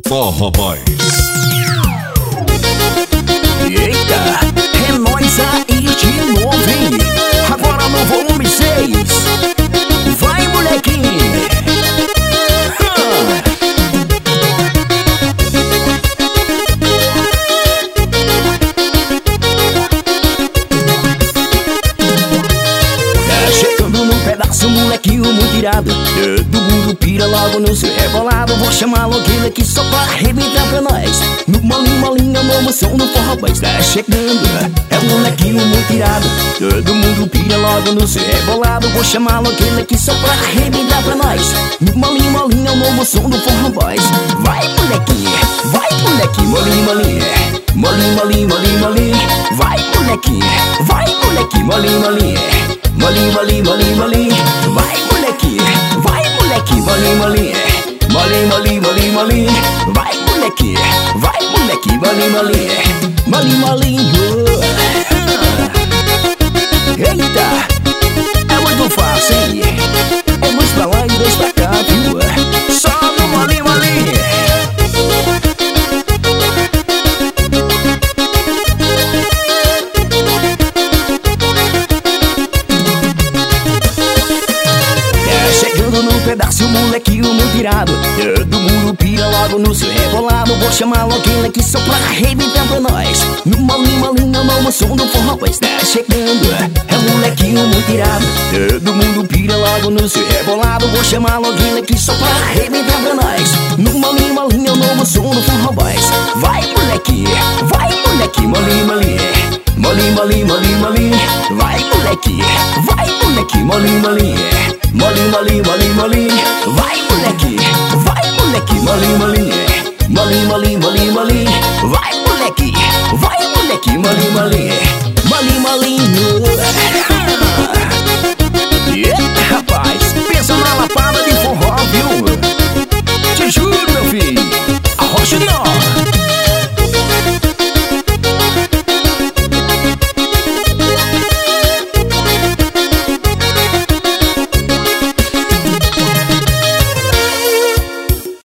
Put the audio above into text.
Forró Boys. Eita, é nóis aí de novo, hein? Agora no volume 6. Vai, molequinho! Tá chegando num pedaço, molequinho muito irado. Todo mundo pira logo no seu rebolado. Vou chamar logo ele aqui só pra arrebentar pra nós. No molinho, molinho, no moção do Forró Boys. Tá chegando, é um molequinho muito irado. Todo mundo pira logo no seu rebolado. Vou chamar logo ele aqui só pra arrebentar pra nós. No molinho, molinho, no moção do Forró Boys. Vai, molequinho, vai, molequinho, molinho, molinho. Molinho, molinho, molinho, molinho. Vai, molequinho, vai, molequinho, molinho, molinho. Molinho, molinho, molinho, molinho. Vai, molequinho, vai, molequinho, molinho, molinho. Molinho, molinho, molinho, molinho. Vai, molequinho, vai, molequinho, molinho, molinho. Molinho, molinho. Eita, é muito fácil, hein? É dois pra lá e dois pra cá, viu? Só no molinho, molinho. Chegando num pedaço, molequinho muito irado. Todo mundo pira logo no seu rebolado. Vou chamar logo ele aqui só pra arrebentar pra nós. No molinho, molinho, no som do Forró Boys. Tá chegando, é um molequinho muito irado. Todo mundo pira logo no seu rebolado. Vou chamar logo ele aqui só pra arrebentar pra nós. No molinho, molinho, no som do Forró Boys. Vai, molequinho, vai, molequinho, molinho, molinho. Molinho, molinho, molinho, molinho. Vai, molequinho, vai, molequinho, molinho, molinho. Molinho, molinho, molinho, molinho. Vai, molequinho, vai, molequinho, molinho, molinho. Molinho, molinho, molinho, molinho. Vai, molequinho, vai, molequinho, molinho, molinho. Molinho, molinho.